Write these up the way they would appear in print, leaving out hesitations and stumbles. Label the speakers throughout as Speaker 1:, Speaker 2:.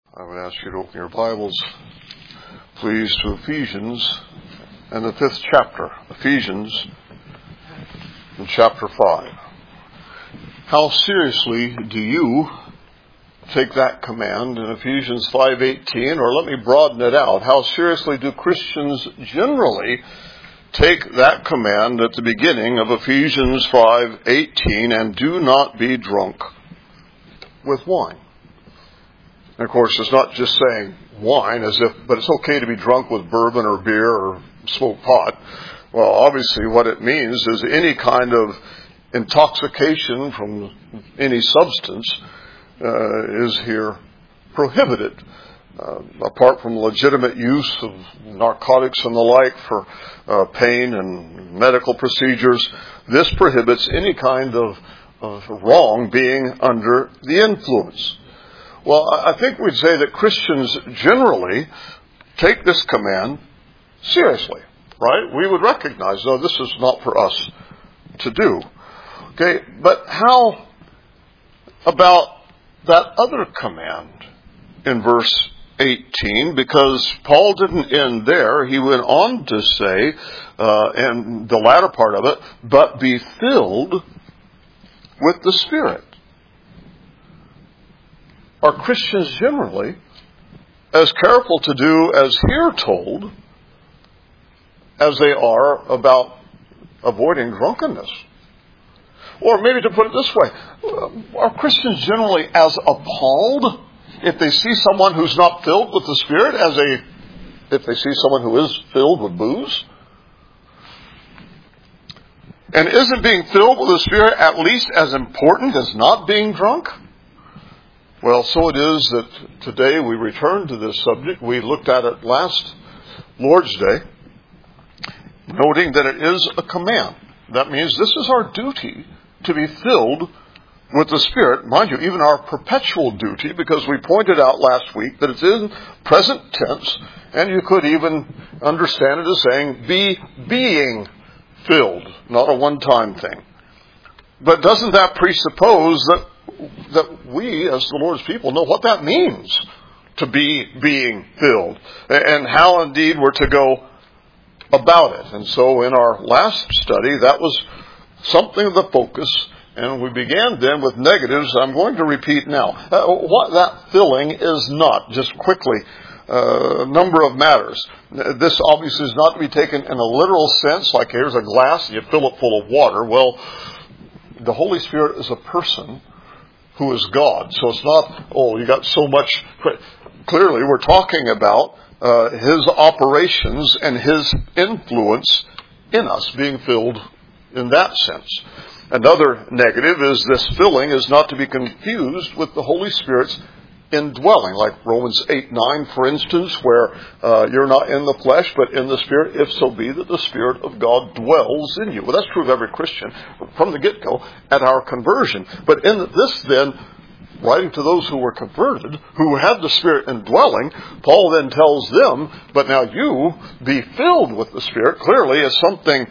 Speaker 1: I would ask you to open your Bibles, please, to Ephesians and the 5th chapter. Ephesians in chapter 5. How seriously do you take that command in Ephesians 5:18, or let me broaden it out. How seriously do Christians generally take that command at the beginning of Ephesians 5:18, and do not be drunk with wine? And of course, it's not just saying wine but it's okay to be drunk with bourbon or beer or smoked pot. Well, obviously what it means is any kind of intoxication from any substance is here prohibited. Apart from legitimate use of narcotics and the like for pain and medical procedures, this prohibits any kind of wrong being under the influence. Well, I think we'd say that Christians generally take this command seriously, right? We would recognize, no, this is not for us to do. Okay, but how about that other command in verse 18? Because Paul didn't end there. He went on to say, in the latter part of it, but be filled with the Spirit. Are Christians generally as careful to do as here told as they are about avoiding drunkenness? Or maybe to put it this way, are Christians generally as appalled if they see someone who's not filled with the Spirit as if they see someone who is filled with booze? And isn't being filled with the Spirit at least as important as not being drunk? Well, so it is that today we return to this subject. We looked at it last Lord's Day, noting that it is a command. That means this is our duty to be filled with the Spirit. Mind you, even our perpetual duty, because we pointed out last week that it's in present tense, and you could even understand it as saying, be being filled, not a one-time thing. But doesn't that presuppose that we, as the Lord's people, know what that means to be being filled, and how indeed we're to go about it? And so in our last study, that was something of the focus, and we began then with negatives. I'm going to repeat now. What that filling is not, just quickly, a number of matters. This obviously is not to be taken in a literal sense, like here's a glass and you fill it full of water. Well, the Holy Spirit is a person who is God. So it's not, you got so much. Clearly, we're talking about His operations and His influence in us being filled in that sense. Another negative is this filling is not to be confused with the Holy Spirit's indwelling, like Romans 8:9, for instance, where you're not in the flesh, but in the Spirit, if so be that the Spirit of God dwells in you. Well, that's true of every Christian from the get-go at our conversion. But in this then, writing to those who were converted, who had the Spirit indwelling, Paul then tells them, but now you be filled with the Spirit, clearly as something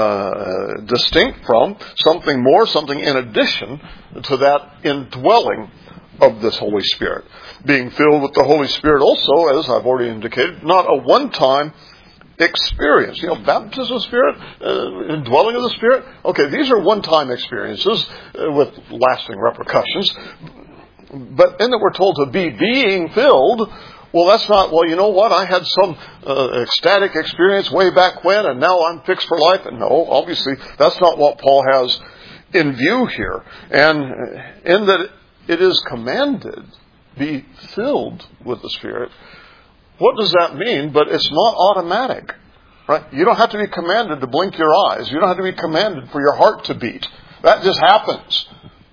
Speaker 1: distinct from, something more, something in addition to that indwelling of this Holy Spirit. Being filled with the Holy Spirit also, as I've already indicated, not a one-time experience. Baptism of the Spirit, indwelling of the Spirit. Okay, these are one-time experiences with lasting repercussions. But in that we're told to be being filled, well, that's not, well, you know what, I had some ecstatic experience way back when, and now I'm fixed for life. And no, obviously, that's not what Paul has in view here. And in that it is commanded, be filled with the Spirit. What does that mean? But it's not automatic, right? You don't have to be commanded to blink your eyes. You don't have to be commanded for your heart to beat. That just happens.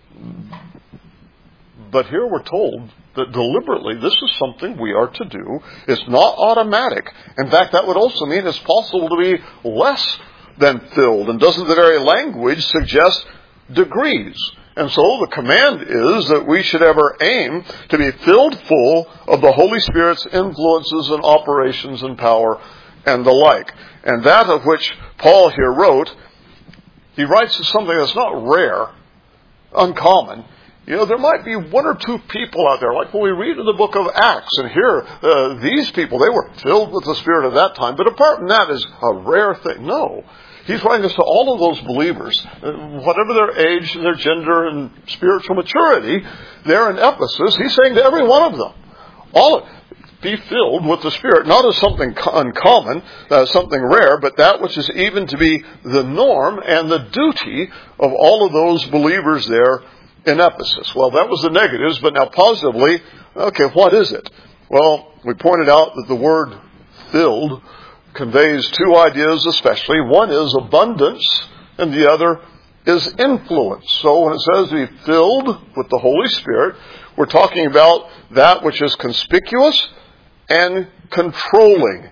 Speaker 1: But here we're told that deliberately this is something we are to do. It's not automatic. In fact, that would also mean it's possible to be less than filled. And doesn't the very language suggest degrees? And so the command is that we should ever aim to be filled full of the Holy Spirit's influences and operations and power and the like. And that of which Paul here wrote, he writes something that's not rare, uncommon. There might be one or two people out there, like when we read in the book of Acts, and here, these people, they were filled with the Spirit at that time, but apart from that is a rare thing. No. He's writing this to all of those believers, whatever their age and their gender and spiritual maturity, there in Ephesus, he's saying to every one of them, be filled with the Spirit, not as something uncommon, something rare, but that which is even to be the norm and the duty of all of those believers there in Ephesus. Well, that was the negatives, but now positively, okay, what is it? Well, we pointed out that the word filled conveys two ideas especially. One is abundance, and the other is influence. So when it says to be filled with the Holy Spirit, we're talking about that which is conspicuous and controlling.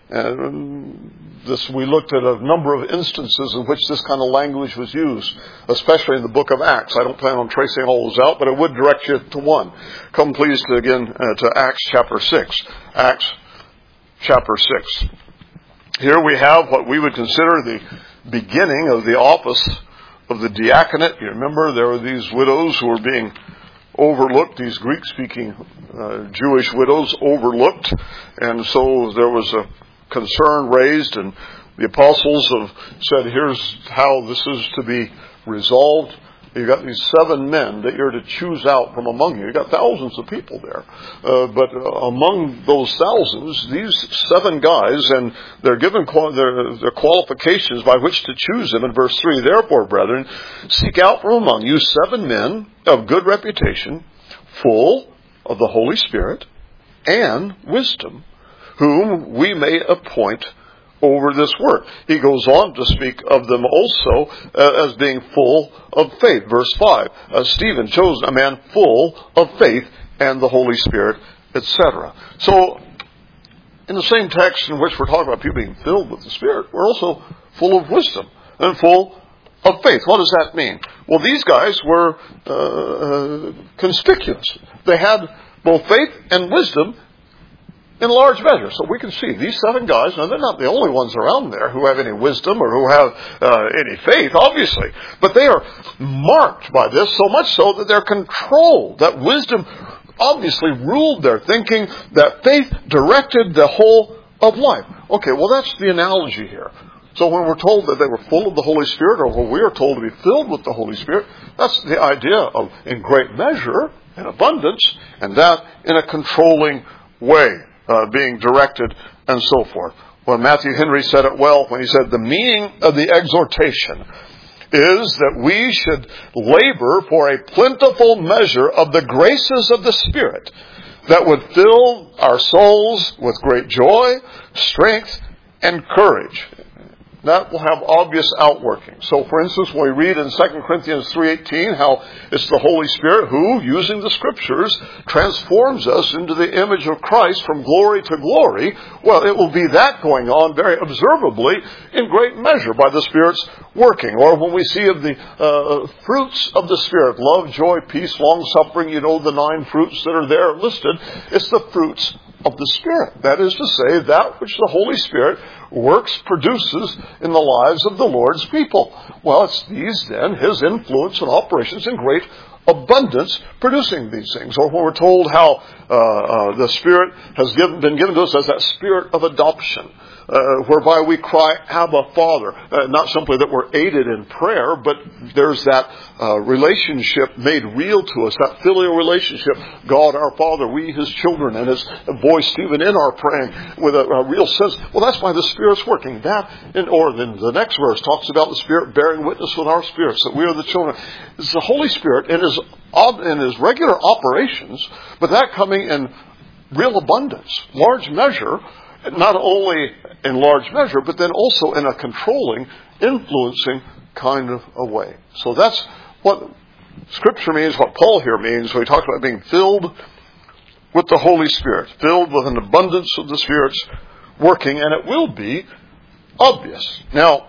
Speaker 1: And we looked at a number of instances in which this kind of language was used, especially in the book of Acts. I don't plan on tracing all those out, but I would direct you to one. Come please to Acts chapter 6. Acts chapter 6. Here we have what we would consider the beginning of the office of the diaconate. You remember there were these widows who were being overlooked, these Greek-speaking Jewish widows overlooked, and so there was a concern raised, and the apostles have said, here's how this is to be resolved. You've got these 7 men that you're to choose out from among you. You've got thousands of people there. But among those thousands, these 7 guys, and they're given their qualifications by which to choose them in verse 3. Therefore, brethren, seek out from among you 7 men of good reputation, full of the Holy Spirit and wisdom, whom we may appoint over this work. He goes on to speak of them also as being full of faith. Verse 5, Stephen chose a man full of faith and the Holy Spirit, etc. So, in the same text in which we're talking about people being filled with the Spirit, we're also full of wisdom and full of faith. What does that mean? Well, these guys were conspicuous. They had both faith and wisdom in large measure. So we can see these 7 guys, now they're not the only ones around there who have any wisdom or who have any faith, obviously. But they are marked by this so much so that they're controlled. That wisdom obviously ruled their thinking. That faith directed the whole of life. Okay, well that's the analogy here. So when we're told that they were full of the Holy Spirit, or when we are told to be filled with the Holy Spirit, that's the idea of in great measure, in abundance, and that in a controlling way. Being directed and so forth. Well, Matthew Henry said it well when he said the meaning of the exhortation is that we should labor for a plentiful measure of the graces of the Spirit that would fill our souls with great joy, strength, and courage. That will have obvious outworking. So, for instance, when we read in 2 Corinthians 3:18 how it's the Holy Spirit who, using the Scriptures, transforms us into the image of Christ from glory to glory, well, it will be that going on very observably in great measure by the Spirit's working. Or when we see of the fruits of the Spirit, love, joy, peace, long-suffering, the 9 fruits that are there listed, it's the fruits of the Spirit. That is to say, that which the Holy Spirit produces in the lives of the Lord's people. Well, it's these then, His influence and operations in great abundance producing these things. Or when we're told how the Spirit has been given to us as that Spirit of adoption, whereby we cry, Abba, Father. Not simply that we're aided in prayer, but there's that relationship made real to us, that filial relationship. God, our Father, we, His children, and His voice even in our praying with a real sense. Well, that's why the Spirit's working. Or then the next verse talks about the Spirit bearing witness with our spirits that we are the children. It's the Holy Spirit in His regular operations, but that coming in real abundance, large measure, not only in large measure, but then also in a controlling, influencing kind of a way. So that's what Scripture means, what Paul here means when he talks about being filled with the Holy Spirit, filled with an abundance of the Spirit's working, and it will be obvious. Now,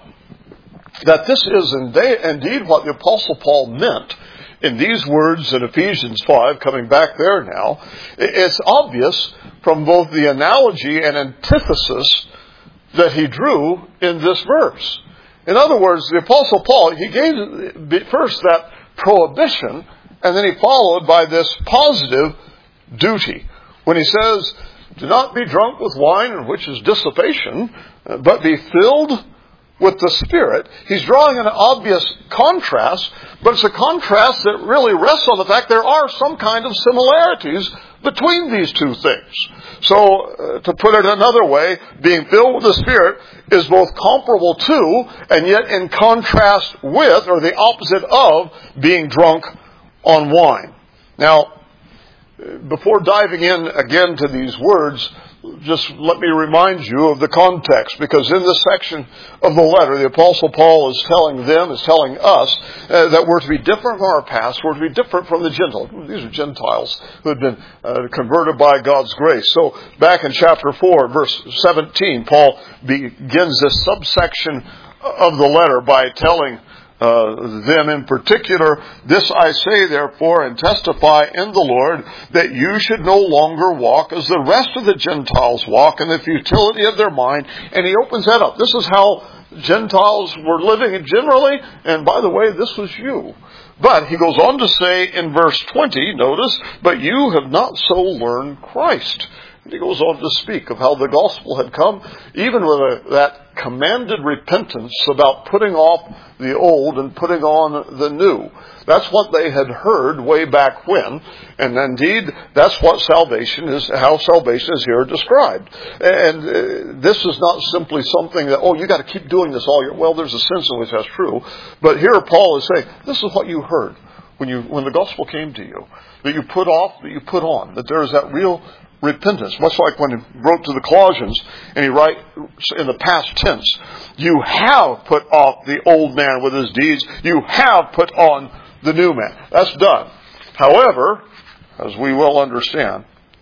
Speaker 1: that this is indeed what the Apostle Paul meant in these words in Ephesians 5, coming back there now, it's obvious from both the analogy and antithesis that he drew in this verse. In other words, the Apostle Paul, he gave first that prohibition And then he followed by this positive duty. When he says, do not be drunk with wine, which is dissipation, but be filled with the Spirit. He's drawing an obvious contrast, but it's a contrast that really rests on the fact there are some kind of similarities between these two things. So, to put it another way, being filled with the Spirit is both comparable to, and yet in contrast with, or the opposite of, being drunk on wine. Now, before diving in again to these words, just let me remind you of the context, because in this section of the letter, the Apostle Paul is telling us that we're to be different from our past, we're to be different from the Gentiles. These are Gentiles who had been converted by God's grace. So back in chapter 4, verse 17, Paul begins this subsection of the letter by telling them in particular, this I say therefore and testify in the Lord, that you should no longer walk as the rest of the Gentiles walk in the futility of their mind. And he opens that up. This is how Gentiles were living generally, and by the way, this was you. But he goes on to say in verse 20, notice, but you have not so learned Christ. And he goes on to speak of how the gospel had come, even with that commanded repentance about putting off the old and putting on the new. That's what they had heard way back when. And indeed, that's what salvation is, how salvation is here described. And this is not simply something that, you got to keep doing this all year. Well, there's a sense in which that's true. But here Paul is saying, this is what you heard when the gospel came to you. That you put off, that you put on. That there is that real repentance, much like when he wrote to the Colossians, and he writes in the past tense, you have put off the old man with his deeds, you have put on the new man. That's done. However, as we well understand,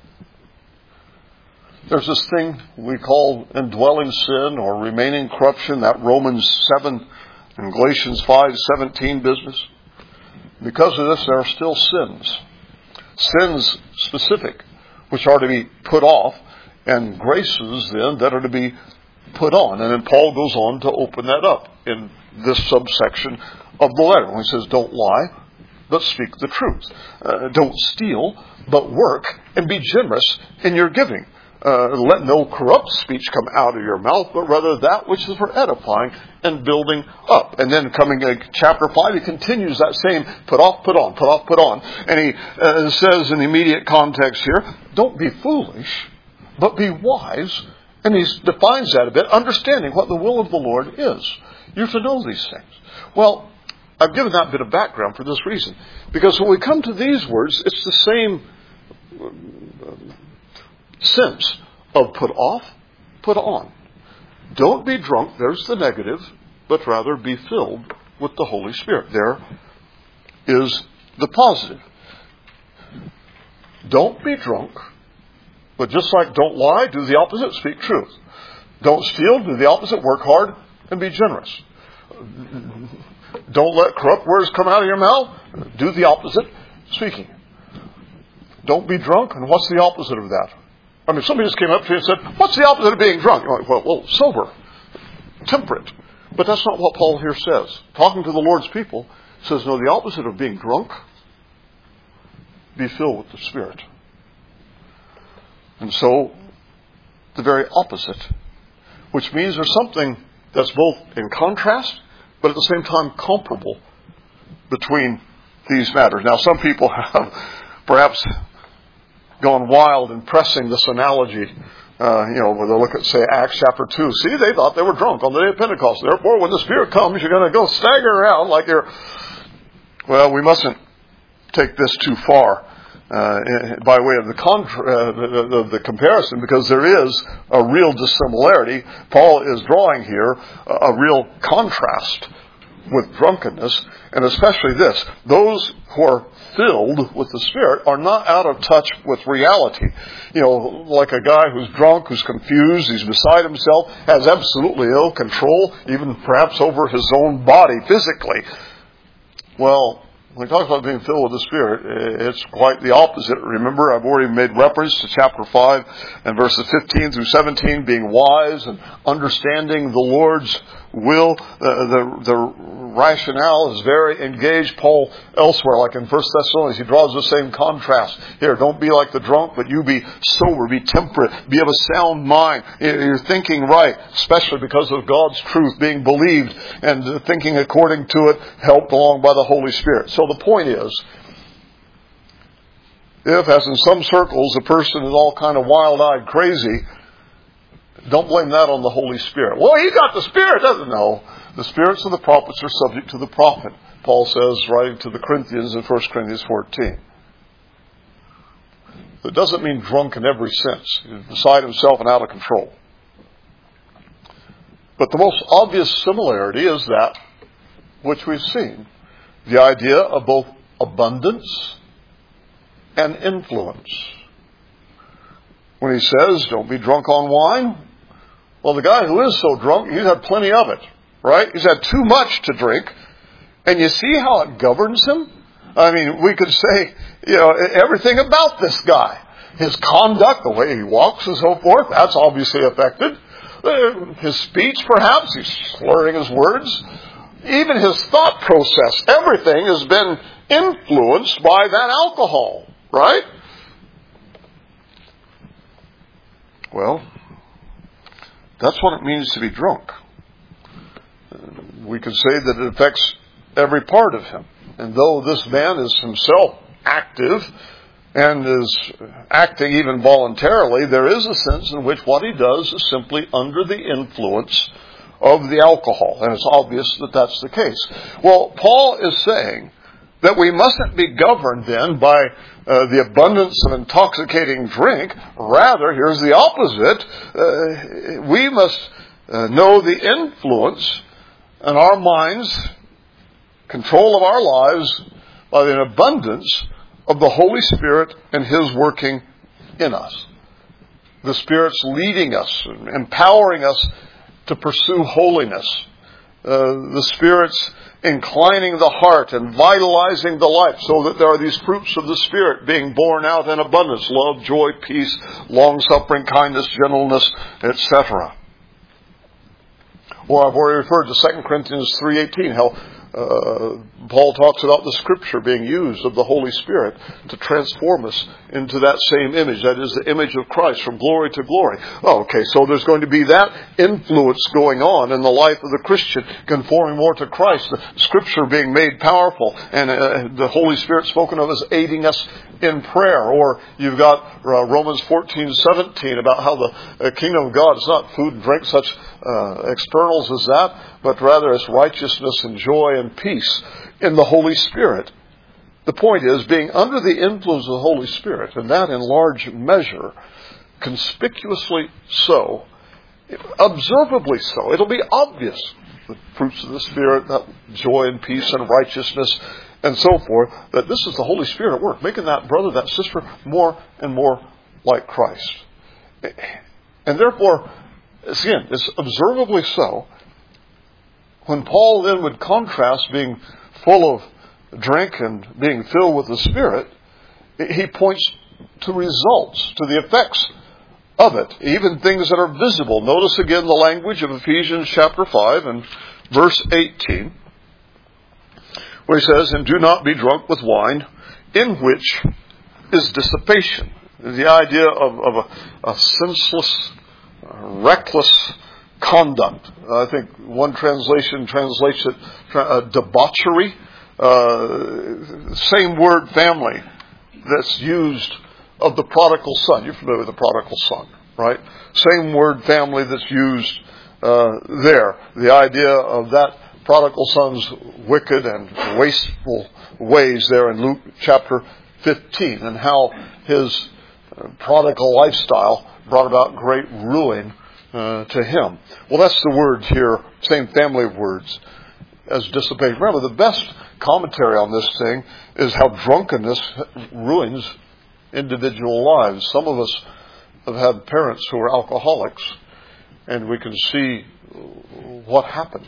Speaker 1: there's this thing we call indwelling sin or remaining corruption, that Romans 7 and Galatians 5:17 business. Because of this, there are still sins. Sins specific, which are to be put off, and graces then that are to be put on. And then Paul goes on to open that up in this subsection of the letter when he says, don't lie, but speak the truth. Don't steal, but work and be generous in your giving. Let no corrupt speech come out of your mouth, but rather that which is for edifying and building up. And then coming to chapter 5, he continues that same put off, put on, put off, put on. And he says in the immediate context here, don't be foolish, but be wise. And he defines that a bit, understanding what the will of the Lord is. You're to know these things. Well, I've given that bit of background for this reason. Because when we come to these words, it's the same sense of put off, put on. Don't be drunk, there's the negative, but rather be filled with the Holy Spirit. There is the positive. Don't be drunk, but just like don't lie, do the opposite, speak truth. Don't steal, do the opposite, work hard and be generous. Don't let corrupt words come out of your mouth, do the opposite, speaking. Don't be drunk, and what's the opposite of that? I mean, somebody just came up to you and said, what's the opposite of being drunk? You're like, well, sober, temperate. But that's not what Paul here says. Talking to the Lord's people, says, no, the opposite of being drunk, be filled with the Spirit. And so, the very opposite, which means there's something that's both in contrast, but at the same time comparable between these matters. Now, some people have perhaps gone wild in pressing this analogy, where they look at, say, Acts chapter 2. See, they thought they were drunk on the day of Pentecost. Therefore, when the Spirit comes, you're going to go stagger around like you're... Well, we mustn't take this too far by way of the comparison, because there is a real dissimilarity. Paul is drawing here a real contrast with drunkenness, and especially this. Those who are filled with the Spirit are not out of touch with reality. Like a guy who's drunk, who's confused, he's beside himself, has absolutely no control, even perhaps over his own body physically. Well, when we talk about being filled with the Spirit, it's quite the opposite. Remember, I've already made reference to chapter 5 and verses 15 through 17, being wise and understanding the Lord's will. The rationale is very engaged. Paul elsewhere, like in 1 Thessalonians, he draws the same contrast. Here, don't be like the drunk, but you be sober, be temperate, be of a sound mind. You're thinking right, especially because of God's truth being believed and thinking according to it, helped along by the Holy Spirit. So the point is, if, as in some circles, a person is all kind of wild-eyed crazy, don't blame that on the Holy Spirit. Well, he got the Spirit, doesn't know. The spirits of the prophets are subject to the prophet, Paul says, writing to the Corinthians in 1 Corinthians 14. It doesn't mean drunk in every sense. He's beside himself and out of control. But the most obvious similarity is that which we've seen. The idea of both abundance and influence. When he says, don't be drunk on wine, well, the guy who is so drunk, he's had plenty of it, right? He's had too much to drink. And you see how it governs him? I mean, we could say, everything about this guy. His conduct, the way he walks and so forth, that's obviously affected. His speech, perhaps, he's slurring his words. Even his thought process, everything has been influenced by that alcohol, right? Well, that's what it means to be drunk. We could say that it affects every part of him. And though this man is himself active and is acting even voluntarily, there is a sense in which what he does is simply under the influence of the alcohol. And it's obvious that that's the case. Well, Paul is saying that we mustn't be governed then by the abundance of intoxicating drink. Rather, here's the opposite. We must know the influence in our minds, control of our lives, by the abundance of the Holy Spirit and His working in us. The Spirit's leading us, empowering us to pursue holiness. The Spirit's inclining the heart and vitalizing the life so that there are these fruits of the Spirit being borne out in abundance. Love, joy, peace, long-suffering, kindness, gentleness, etc. Or I've already referred to 2 Corinthians 3:18, how Paul talks about the Scripture being used of the Holy Spirit to transform us into that same image. That is the image of Christ from glory to glory. Oh, okay, so there's going to be that influence going on in the life of the Christian, conforming more to Christ, the Scripture being made powerful, and the Holy Spirit spoken of as aiding us in prayer. Or you've got Romans 14:17 about how the kingdom of God is not food and drink, such externals as that, but rather it's righteousness and joy and peace in the Holy Spirit. The point is, being under the influence of the Holy Spirit, and that in large measure, conspicuously so, observably so, it'll be obvious, the fruits of the Spirit, that joy and peace and righteousness and so forth, that this is the Holy Spirit at work, making that brother, that sister, more and more like Christ. And therefore, again, it's observably so. When Paul then would contrast being full of drink and being filled with the Spirit, he points to results, to the effects of it, even things that are visible. Notice again the language of Ephesians chapter 5 and verse 18, where he says, "And do not be drunk with wine, in which is dissipation." The idea of a senseless, reckless conduct. I think one translation translates it debauchery. Same word family that's used of the prodigal son. You're familiar with the prodigal son, right? Same word family that's used there. The idea of that prodigal son's wicked and wasteful ways there in Luke chapter 15, and how his prodigal lifestyle brought about great ruin to him. Well, that's the word here, same family of words as dissipation. Remember, the best commentary on this thing is how drunkenness ruins individual lives. Some of us have had parents who were alcoholics, and we can see what happened.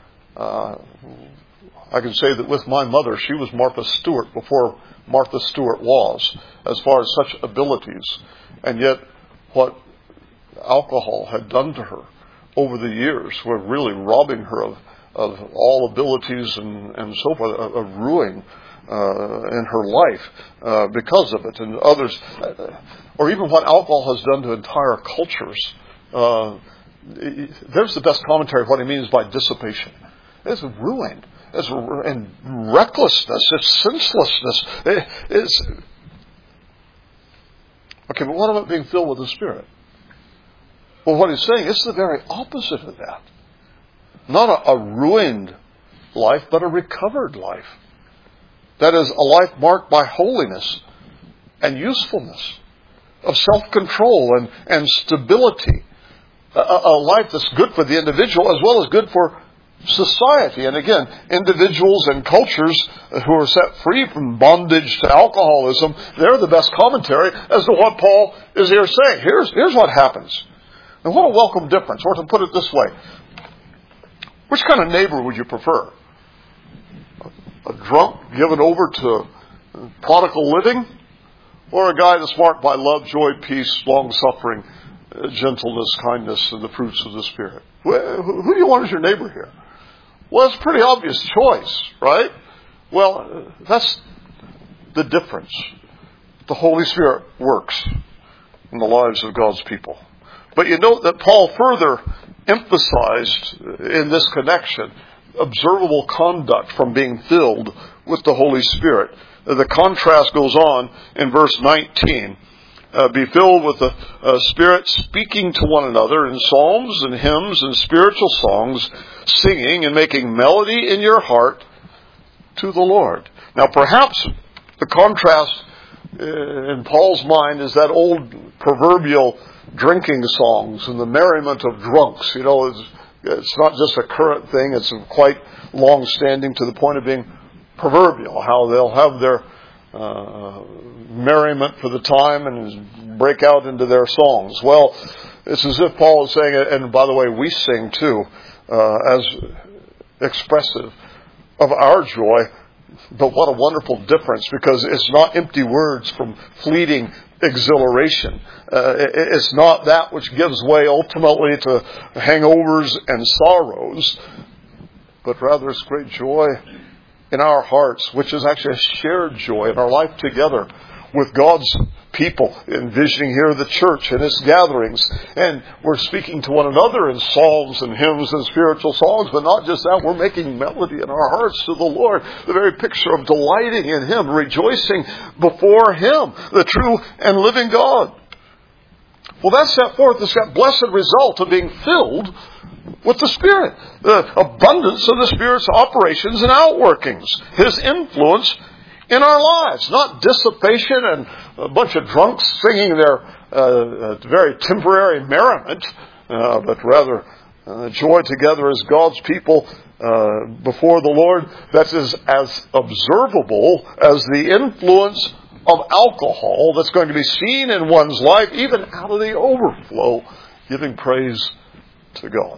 Speaker 1: I can say that with my mother, she was Martha Stewart before Martha Stewart was, as far as such abilities. And yet, what alcohol had done to her over the years. We're really robbing her of all abilities and so forth, of ruin in her life because of it. And others, or even what alcohol has done to entire cultures. There's the best commentary of what he means by dissipation. It's ruin. And recklessness. It's senselessness. It's okay, but what about being filled with the Spirit? Well, what he's saying is the very opposite of that. Not a ruined life, but a recovered life. That is, a life marked by holiness and usefulness, of self-control and stability. A life that's good for the individual as well as good for society. And again, individuals and cultures who are set free from bondage to alcoholism, they're the best commentary as to what Paul is here saying. Here's what happens. And what a welcome difference. Or to put it this way, which kind of neighbor would you prefer? A drunk given over to prodigal living? Or a guy that's marked by love, joy, peace, long-suffering, gentleness, kindness, and the fruits of the Spirit? Who do you want as your neighbor here? Well, it's a pretty obvious choice, right? Well, that's the difference. The Holy Spirit works in the lives of God's people. But you note that Paul further emphasized in this connection observable conduct from being filled with the Holy Spirit. The contrast goes on in verse 19. Be filled with the Spirit, speaking to one another in psalms and hymns and spiritual songs, singing and making melody in your heart to the Lord. Now perhaps the contrast in Paul's mind is that old proverbial drinking songs and the merriment of drunks. You know, it's not just a current thing, it's quite long-standing to the point of being proverbial, how they'll have their merriment for the time and break out into their songs. Well, it's as if Paul is saying, and by the way, we sing too, as expressive of our joy, but what a wonderful difference, because it's not empty words from fleeting exhilaration. It's not that which gives way ultimately to hangovers and sorrows, but rather it's great joy in our hearts, which is actually a shared joy in our life together with God's people, envisioning here the church and its gatherings. And we're speaking to one another in psalms and hymns and spiritual songs, but not just that, we're making melody in our hearts to the Lord. The very picture of delighting in Him, rejoicing before Him, the true and living God. Well, that's set forth as that blessed result of being filled with the Spirit. The abundance of the Spirit's operations and outworkings. His influence in our lives. Not dissipation and a bunch of drunks singing their very temporary merriment, but rather joy together as God's people before the Lord. That is as observable as the influence of alcohol that's going to be seen in one's life, even out of the overflow, giving praise to God.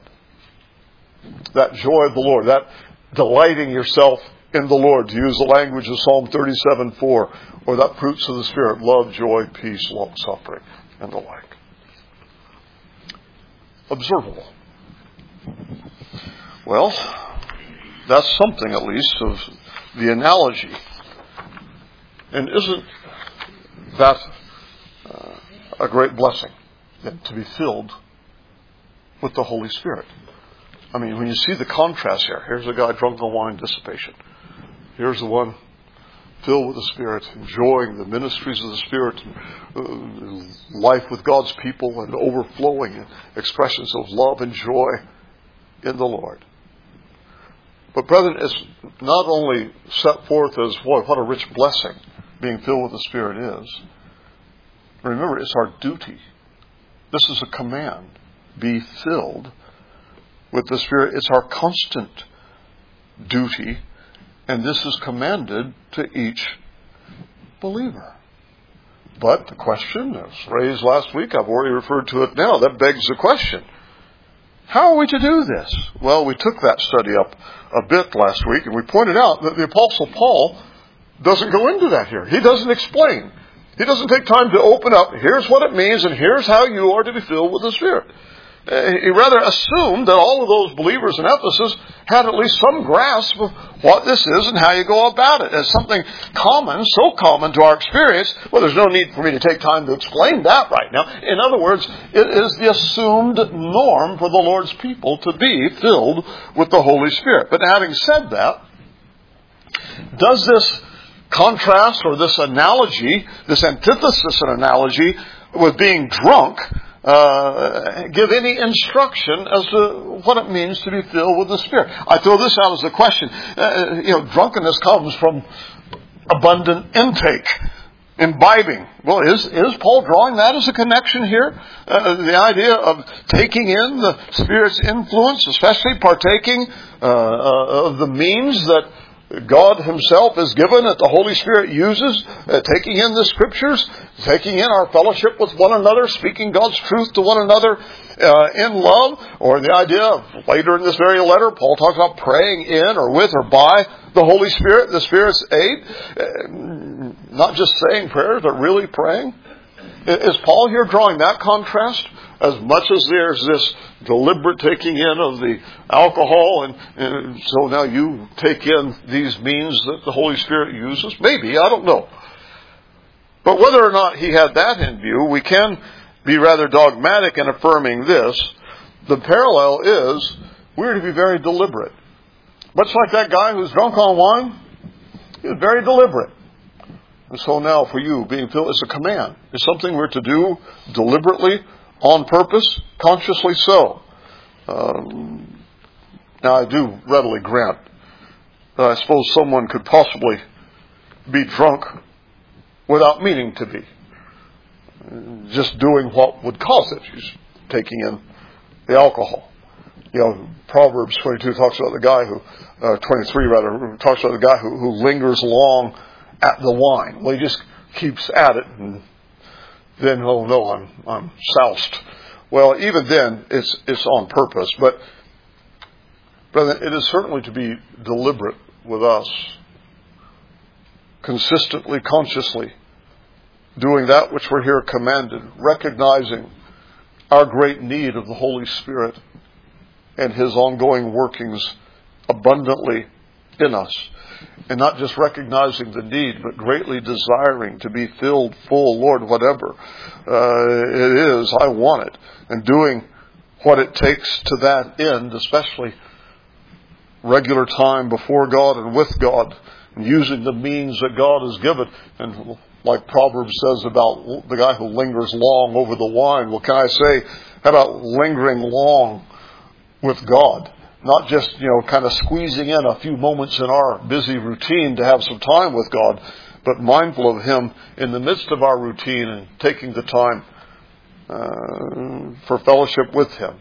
Speaker 1: That joy of the Lord, that delighting yourself in the Lord, to use the language of Psalm 37:4, or that fruits of the Spirit, love, joy, peace, long-suffering, and the like. Observable. Well, that's something at least of the analogy. And isn't that a great blessing, to be filled with the Holy Spirit? I mean, when you see the contrast here, here's a guy drunk on wine, dissipation. Here's the one filled with the Spirit, enjoying the ministries of the Spirit, life with God's people, and overflowing expressions of love and joy in the Lord. But brethren, it's not only set forth as, what a rich blessing being filled with the Spirit is. Remember, it's our duty. This is a command. Be filled with the Spirit. It's our constant duty. And this is commanded to each believer. But the question that was raised last week, I've already referred to it now, that begs the question. How are we to do this? Well, we took that study up a bit last week, and we pointed out that the Apostle Paul doesn't go into that here. He doesn't explain. He doesn't take time to open up, here's what it means, and here's how you are to be filled with the Spirit. He rather assumed that all of those believers in Ephesus had at least some grasp of what this is and how you go about it. As something common, so common to our experience, well, there's no need for me to take time to explain that right now. In other words, it is the assumed norm for the Lord's people to be filled with the Holy Spirit. But having said that, does this contrast or this analogy, this antithesis and analogy with being drunk, give any instruction as to what it means to be filled with the Spirit? I throw this out as a question. Drunkenness comes from abundant intake, imbibing. Well, is Paul drawing that as a connection here? The idea of taking in the Spirit's influence, especially partaking of the means that God Himself is given, that the Holy Spirit uses, taking in the Scriptures, taking in our fellowship with one another, speaking God's truth to one another in love, or the idea of later in this very letter, Paul talks about praying in or with or by the Holy Spirit, the Spirit's aid, not just saying prayers, but really praying. Is Paul here drawing that contrast? As much as there's this deliberate taking in of the alcohol, and so now you take in these means that the Holy Spirit uses? Maybe, I don't know. But whether or not he had that in view, we can be rather dogmatic in affirming this. The parallel is, we're to be very deliberate. Much like that guy who's drunk on wine, he was very deliberate. And so now for you, being filled is a command. It's something we're to do deliberately, on purpose, consciously so. Now I do readily grant that I suppose someone could possibly be drunk without meaning to be. Just doing what would cause it. He's taking in the alcohol. Proverbs 22 talks about the guy who, 23 rather, talks about the guy who lingers long at the wine. Well, he just keeps at it, and then, oh no, I'm soused. Well, even then, it's on purpose. But brother, it is certainly to be deliberate with us, consistently, consciously, doing that which we're here commanded, recognizing our great need of the Holy Spirit and His ongoing workings abundantly in us. And not just recognizing the need, but greatly desiring to be filled full, Lord, whatever it is, I want it. And doing what it takes to that end, especially regular time before God and with God, and using the means that God has given. And like Proverbs says about the guy who lingers long over the wine, well, can I say, how about lingering long with God? Not just, kind of squeezing in a few moments in our busy routine to have some time with God, but mindful of Him in the midst of our routine and taking the time for fellowship with Him.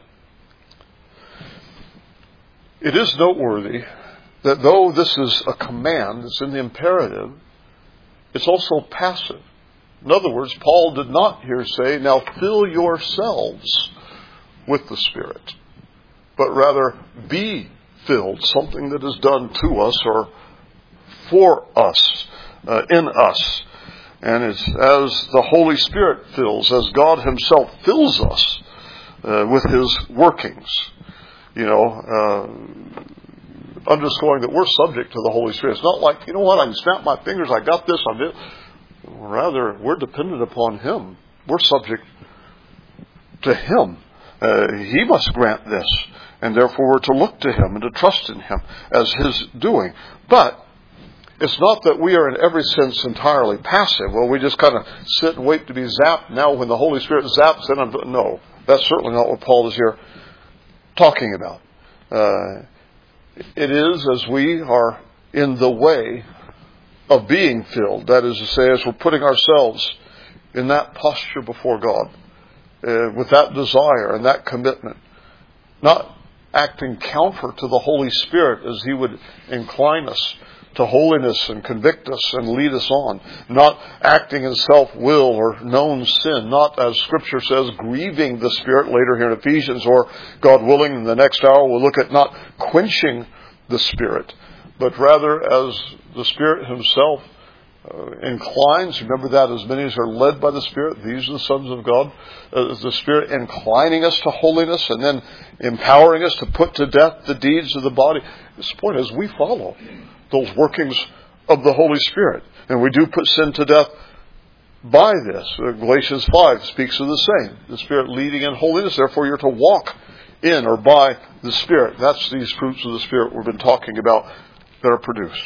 Speaker 1: It is noteworthy that though this is a command, it's in the imperative, it's also passive. In other words, Paul did not here say, now fill yourselves with the Spirit, but rather be filled, something that is done to us or for us, in us. And it's as the Holy Spirit fills, as God Himself fills us with His workings. Underscoring that we're subject to the Holy Spirit. It's not like, I can snap my fingers, I got this, I'm it. Rather, we're dependent upon Him. We're subject to Him. He must grant this. And therefore we're to look to Him and to trust in Him as His doing. But it's not that we are in every sense entirely passive. Well, we just kind of sit and wait to be zapped. Now when the Holy Spirit zaps, then no, that's certainly not what Paul is here talking about. It is as we are in the way of being filled. That is to say, as we're putting ourselves in that posture before God, with that desire and that commitment, not acting counter to the Holy Spirit as He would incline us to holiness and convict us and lead us on, not acting in self-will or known sin, not, as Scripture says, grieving the Spirit later here in Ephesians, or God willing in the next hour we'll look at not quenching the Spirit, but rather as the Spirit Himself inclines. Remember that as many as are led by the Spirit, these are the sons of God. The Spirit inclining us to holiness and then empowering us to put to death the deeds of the body. This point is we follow those workings of the Holy Spirit. And we do put sin to death by this. Galatians 5 speaks of the same. The Spirit leading in holiness, therefore you're to walk in or by the Spirit. That's these fruits of the Spirit we've been talking about that are produced.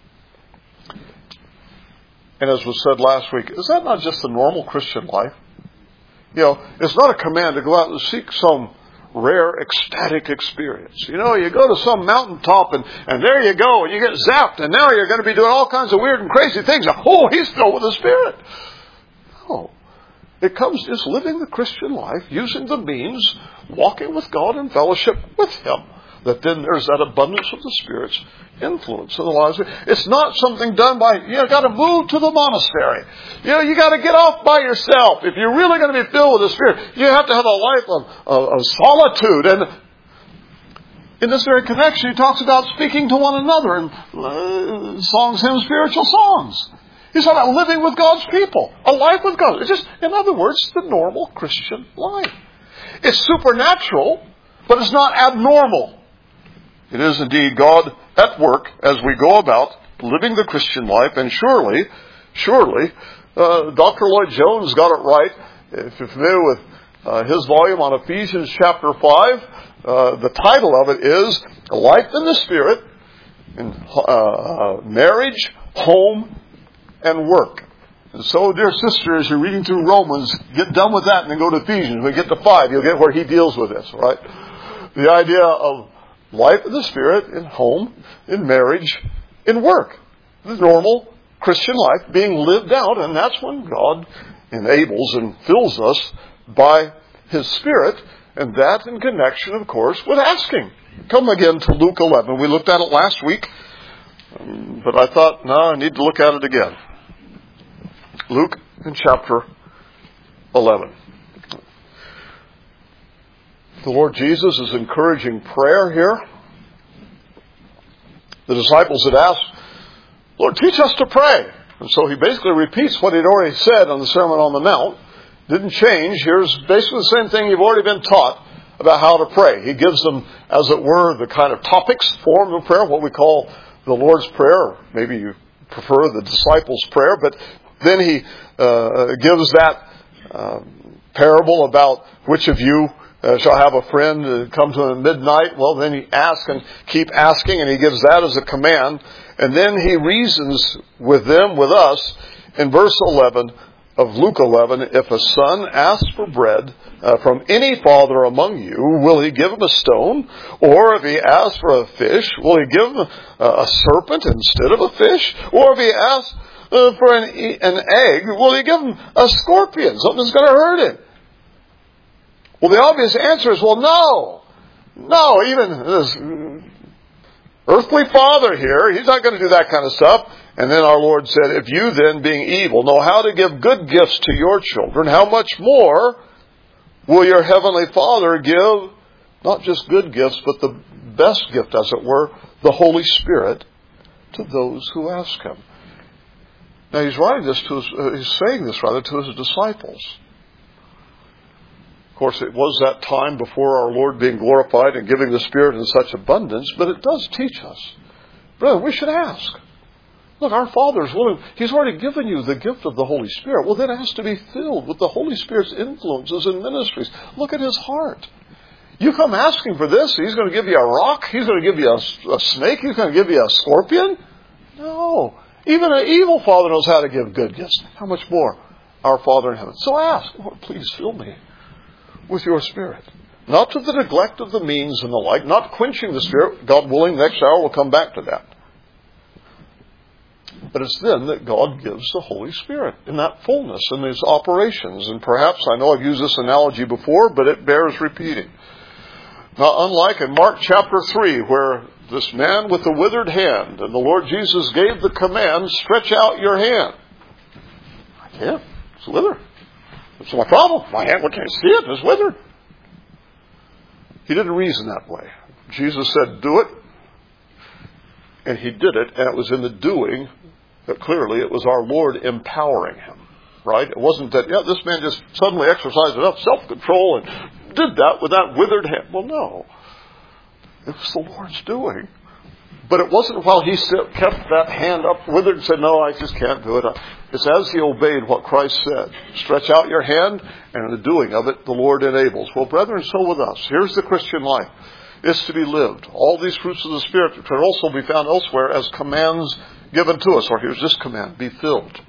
Speaker 1: And as was said last week, is that not just the normal Christian life? You know, it's not a command to go out and seek some rare ecstatic experience. You know, you go to some mountaintop and there you go and you get zapped and now you're going to be doing all kinds of weird and crazy things. Oh, he's filled with the Spirit. No. It comes just living the Christian life, using the means, walking with God in fellowship with Him. That then there's that abundance of the Spirit's influence in the lives. It's not something done by, you got to move to the monastery. You got to get off by yourself. If you're really going to be filled with the Spirit, you have to have a life of solitude. And in this very connection, he talks about speaking to one another in songs, hymns, spiritual songs. He's talking about living with God's people, a life with God. It's just, in other words, the normal Christian life. It's supernatural, but it's not abnormal. It is indeed God at work as we go about living the Christian life. And surely, Dr. Lloyd Jones got it right. If you're familiar with his volume on Ephesians chapter 5, the title of it is Life in the Spirit, in Marriage, Home, and Work. And so, dear sister, as you're reading through Romans, get done with that and then go to Ephesians. When we get to 5, you'll get where he deals with this, right? The idea of life in the Spirit, in home, in marriage, in work. The normal Christian life being lived out, and that's when God enables and fills us by His Spirit, and that in connection, of course, with asking. Come again to Luke 11. We looked at it last week, but I thought, no, I need to look at it again. Luke in chapter 11. The Lord Jesus is encouraging prayer here. The disciples had asked, Lord, teach us to pray. And so he basically repeats what he'd already said on the Sermon on the Mount. Didn't change. Here's basically the same thing you've already been taught about how to pray. He gives them, as it were, the kind of topics, form of prayer, what we call the Lord's Prayer. Maybe you prefer the disciples' prayer, but then he gives that parable about which of you shall have a friend come to him at midnight. Well, then he asks and keep asking, and he gives that as a command. And then he reasons with them, with us, in verse 11 of Luke 11, if a son asks for bread from any father among you, will he give him a stone? Or if he asks for a fish, will he give him a serpent instead of a fish? Or if he asks for an egg, will he give him a scorpion, something that's going to hurt him? Well, the obvious answer is, well, no. Even this earthly father here, he's not going to do that kind of stuff. And then our Lord said, if you then, being evil, know how to give good gifts to your children, how much more will your heavenly Father give, not just good gifts, but the best gift, as it were, the Holy Spirit, to those who ask Him. Now, he's saying this to his disciples. Of course, it was that time before our Lord being glorified and giving the Spirit in such abundance, but it does teach us. Brother, we should ask. Look, our Father is willing. He's already given you the gift of the Holy Spirit. Well, then it has to be filled with the Holy Spirit's influences and ministries. Look at His heart. You come asking for this, He's going to give you a rock? He's going to give you a snake? He's going to give you a scorpion? No. Even an evil father knows how to give good gifts. How much more our Father in heaven? So ask, Lord, please fill me with your Spirit. Not to the neglect of the means and the like, not quenching the Spirit. God willing, next hour we'll come back to that. But it's then that God gives the Holy Spirit in that fullness, in these operations. And perhaps, I know I've used this analogy before, but it bears repeating. Now, unlike in Mark chapter 3, where this man with the withered hand, and the Lord Jesus gave the command, stretch out your hand. I can't. It's withered. That's my problem. My hand, we can't see it. It's withered. He didn't reason that way. Jesus said, do it. And he did it, and it was in the doing That clearly it was our Lord empowering him. Right? It wasn't that, this man just suddenly exercised enough self-control and did that with that withered hand. Well, no. It was the Lord's doing. But it wasn't while he kept that hand up withered and said, no, I just can't do it. It's as he obeyed what Christ said. Stretch out your hand, and in the doing of it, the Lord enables. Well, brethren, so with us. Here's the Christian life. It's to be lived. All these fruits of the Spirit can also be found elsewhere as commands given to us. Or here's this command, be filled.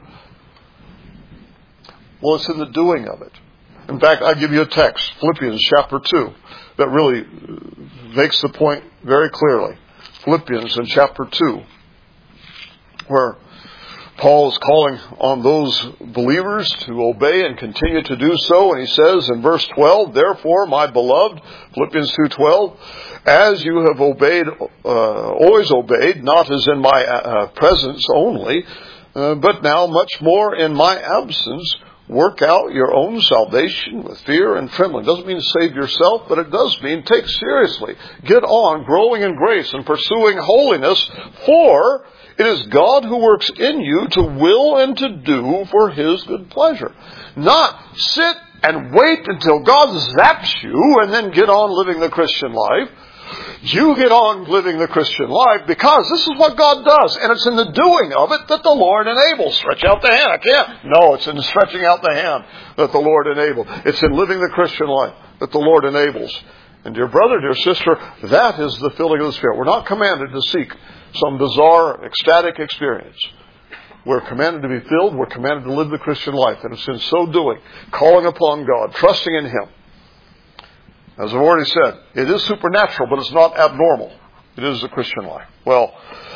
Speaker 1: Well, it's in the doing of it. In fact, I give you a text, Philippians chapter 2, that really makes the point very clearly. Philippians in chapter 2, where Paul is calling on those believers to obey and continue to do so. And he says in verse 12, therefore, my beloved, Philippians 2:12, as you have obeyed, always obeyed, not as in my presence only, but now much more in my absence, work out your own salvation with fear and trembling. Doesn't mean to save yourself, but it does mean take seriously. Get on growing in grace and pursuing holiness, for it is God who works in you to will and to do for His good pleasure. Not sit and wait until God zaps you and then get on living the Christian life. You get on living the Christian life because this is what God does. And it's in the doing of it that the Lord enables. Stretch out the hand. I can't. No, it's in stretching out the hand that the Lord enables. It's in living the Christian life that the Lord enables. And dear brother, dear sister, that is the filling of the Spirit. We're not commanded to seek some bizarre, ecstatic experience. We're commanded to be filled. We're commanded to live the Christian life. And it's in so doing, calling upon God, trusting in Him. As I've already said, it is supernatural, but it's not abnormal. It is the Christian life. Well,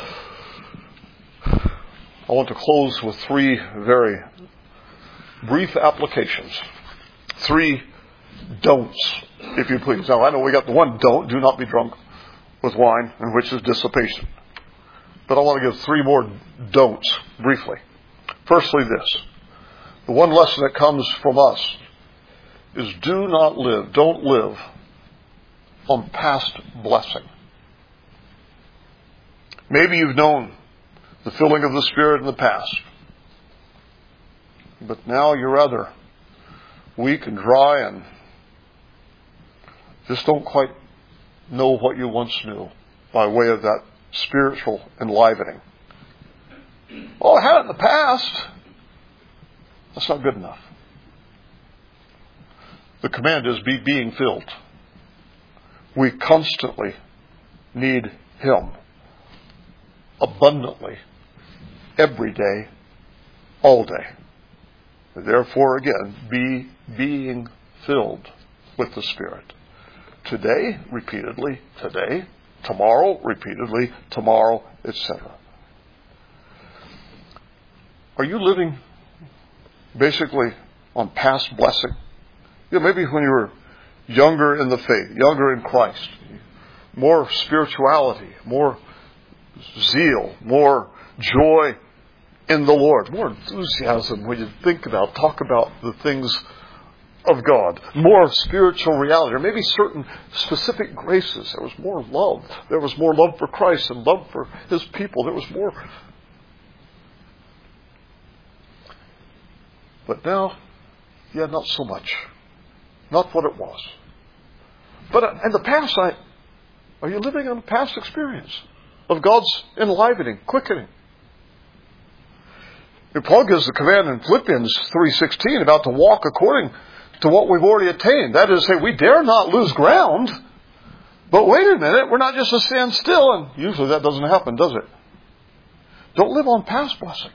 Speaker 1: I want to close with 3 very brief applications. 3 don'ts, if you please. Now, I know we got the one don't, do not be drunk with wine, and which is dissipation. But I want to give 3 more don'ts, briefly. Firstly, this. The one lesson that comes from us is don't live on past blessing. Maybe you've known the filling of the Spirit in the past, but now you're rather weak and dry and just don't quite know what you once knew by way of that spiritual enlivening. Oh, I had it in the past. That's not good enough. The command is be being filled. We constantly need Him. Abundantly. Every day. All day. Therefore, again, be being filled with the Spirit. Today, repeatedly. Today. Tomorrow, repeatedly. Tomorrow, etc. Are you living basically on past blessing? Maybe when you were younger in the faith, younger in Christ, more spirituality, more zeal, more joy in the Lord, more enthusiasm when you talk about the things of God, more spiritual reality, or maybe certain specific graces. There was more love. There was more love for Christ and love for His people. There was more. But now, not so much. Not what it was. But in the past, are you living on a past experience of God's enlivening, quickening? And Paul gives the command in Philippians 3:16 about to walk according to what we've already attained. That is to say, we dare not lose ground. But wait a minute, we're not just to stand still, and usually that doesn't happen, does it? Don't live on past blessing.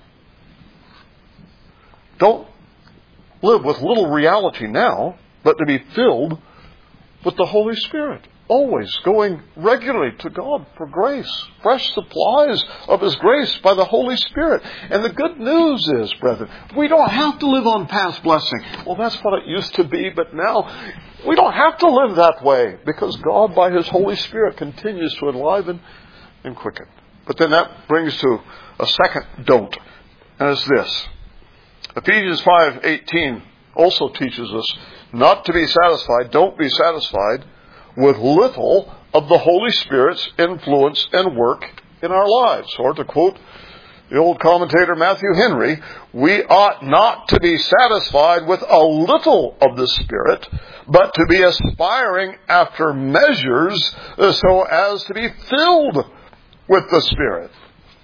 Speaker 1: Don't live with little reality now, but to be filled with the Holy Spirit. Always going regularly to God for grace. Fresh supplies of His grace by the Holy Spirit. And the good news is, brethren, we don't have to live on past blessing. Well, that's what it used to be, but now we don't have to live that way because God, by His Holy Spirit, continues to enliven and quicken. But then that brings to a second don't, and it's this. Ephesians 5:18 also teaches us not to be satisfied, don't be satisfied with little of the Holy Spirit's influence and work in our lives. Or to quote the old commentator Matthew Henry, we ought not to be satisfied with a little of the Spirit, but to be aspiring after measures so as to be filled with the Spirit.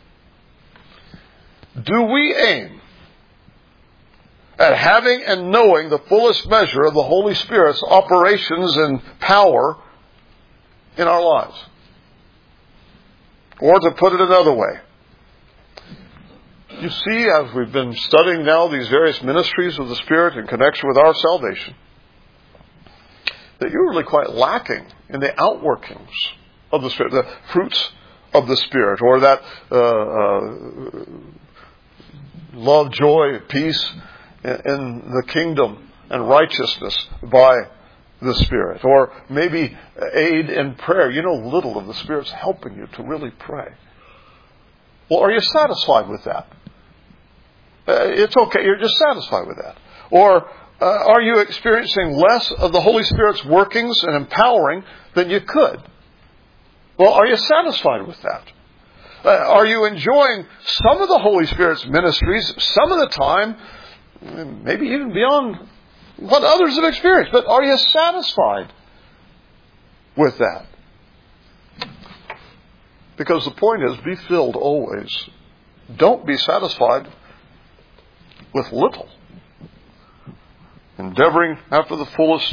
Speaker 1: Do we aim at having and knowing the fullest measure of the Holy Spirit's operations and power in our lives? Or to put it another way, you see, as we've been studying now these various ministries of the Spirit in connection with our salvation, that you're really quite lacking in the outworkings of the Spirit, the fruits of the Spirit, or that love, joy, peace in the kingdom and righteousness by the Spirit. Or maybe aid in prayer. You know little of the Spirit's helping you to really pray. Well, are you satisfied with that? It's okay, you're just satisfied with that. Or are you experiencing less of the Holy Spirit's workings and empowering than you could? Well, are you satisfied with that? Are you enjoying some of the Holy Spirit's ministries, some of the time, maybe even beyond what others have experienced? But are you satisfied with that? Because the point is, be filled always. Don't be satisfied with little. Endeavoring after the fullest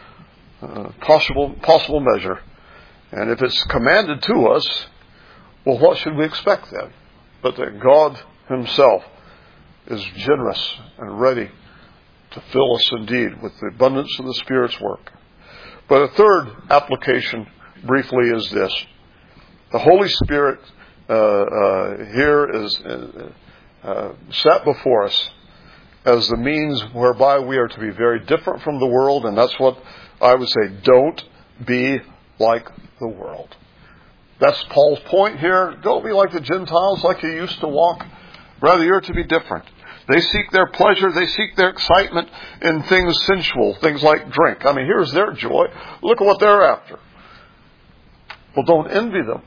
Speaker 1: possible measure. And if it's commanded to us, well, what should we expect then? But that God Himself is generous and ready to fill us indeed with the abundance of the Spirit's work. But a third application, briefly, is this. The Holy Spirit here is set before us as the means whereby we are to be very different from the world, and that's what I would say, don't be like the world. That's Paul's point here. Don't be like the Gentiles, like you used to walk. Rather, you're to be different. They seek their pleasure, they seek their excitement in things sensual, things like drink. I mean, here's their joy. Look at what they're after. Well, don't envy them.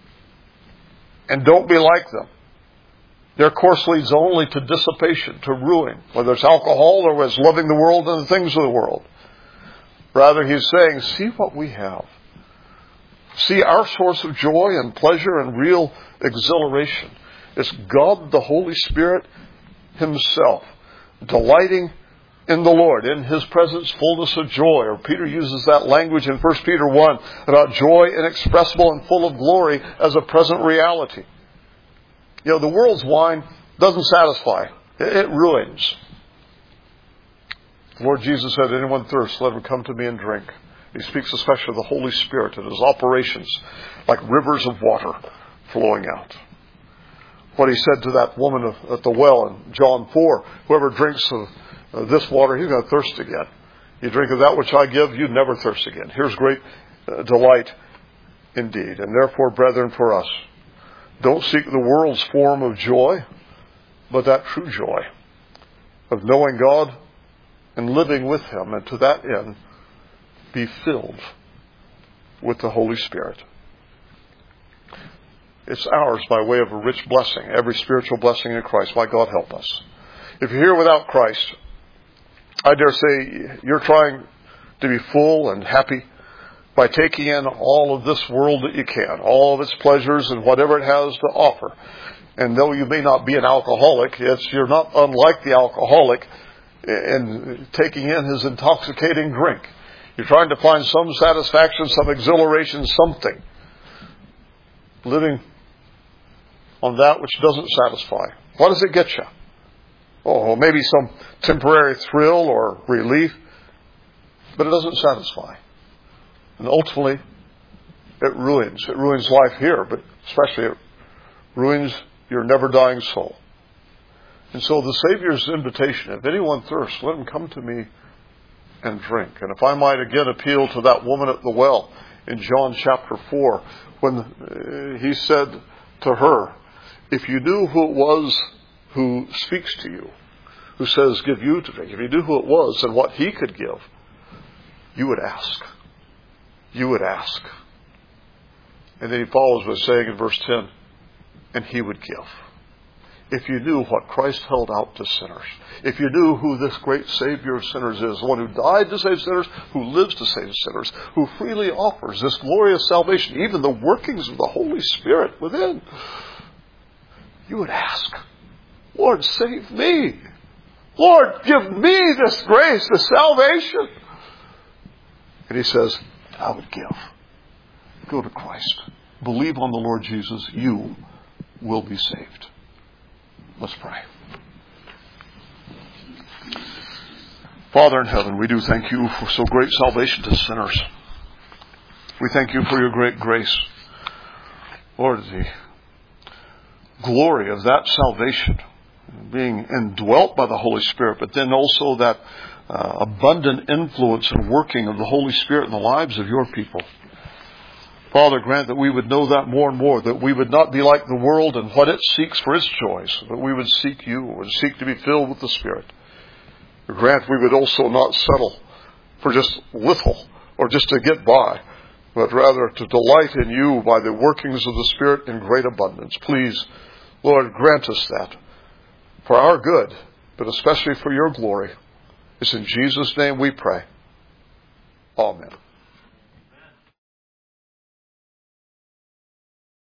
Speaker 1: And don't be like them. Their course leads only to dissipation, to ruin, whether it's alcohol or whether it's loving the world and the things of the world. Rather, he's saying, see what we have. See our source of joy and pleasure and real exhilaration. It's God, the Holy Spirit Himself, delighting in the Lord, in His presence, fullness of joy. Or Peter uses that language in 1 Peter 1 about joy inexpressible and full of glory as a present reality. You know, the world's wine doesn't satisfy. It ruins. The Lord Jesus said, anyone thirsts, let him come to me and drink. He speaks especially of the Holy Spirit and His operations like rivers of water flowing out. What He said to that woman at the well in John 4, whoever drinks of this water, he's going to thirst again. You drink of that which I give, you never thirst again. Here's great delight indeed. And therefore, brethren, for us, don't seek the world's form of joy, but that true joy of knowing God and living with Him, and to that end, be filled with the Holy Spirit. It's ours by way of a rich blessing, every spiritual blessing in Christ. May God help us. If you're here without Christ, I dare say you're trying to be full and happy by taking in all of this world that you can, all of its pleasures and whatever it has to offer. And though you may not be an alcoholic, you're not unlike the alcoholic in taking in his intoxicating drink. You're trying to find some satisfaction, some exhilaration, something. Living on that which doesn't satisfy. What does it get you? Oh, maybe some temporary thrill or relief, but it doesn't satisfy. And ultimately, it ruins. It ruins life here, but especially it ruins your never-dying soul. And so the Savior's invitation, if anyone thirsts, let him come to me and drink. And if I might again appeal to that woman at the well in John chapter 4, when He said to her, if you knew who it was who speaks to you, who says, give you to drink, if you knew who it was and what He could give, you would ask. You would ask. And then He follows with saying in verse 10, and He would give. if you knew what Christ held out to sinners, if you knew who this great Savior of sinners is, the one who died to save sinners, who lives to save sinners, who freely offers this glorious salvation, even the workings of the Holy Spirit within, you would ask, Lord, save me. Lord, give me this grace, this salvation. And he says, I would give. Go to Christ. Believe on the Lord Jesus. You will be saved. Let's pray. Father in heaven, we do thank you for so great salvation to sinners. We thank you for your great grace. Lord, the glory of that salvation, being indwelt by the Holy Spirit, but then also that abundant influence and working of the Holy Spirit in the lives of your people. Father, grant that we would know that more and more, that we would not be like the world and what it seeks for its joys, but we would seek you and seek to be filled with the Spirit. Grant we would also not settle for just little or just to get by, but rather to delight in you by the workings of the Spirit in great abundance. Please, Lord, grant us that for our good, but especially for your glory. It's in Jesus' name we pray. Amen.